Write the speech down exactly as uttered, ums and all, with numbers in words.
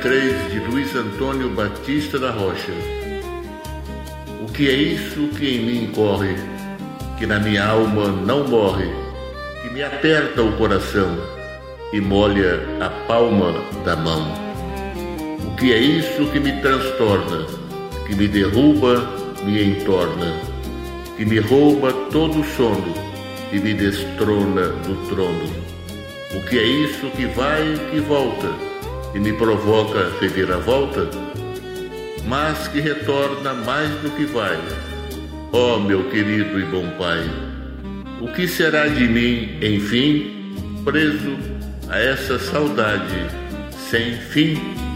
três, de Luiz Antônio Batista da Rocha. O que é isso que em mim corre, que na minha alma não morre, que me aperta o coração e molha a palma da mão? O que é isso que me transtorna, que me derruba, me entorna, que me rouba todo o sono e me destrona do trono? O que é isso que vai e que volta e me provoca reviravolta, mas que retorna mais do que vai? Ó meu querido e bom Pai, o que será de mim, enfim, preso a essa saudade sem fim?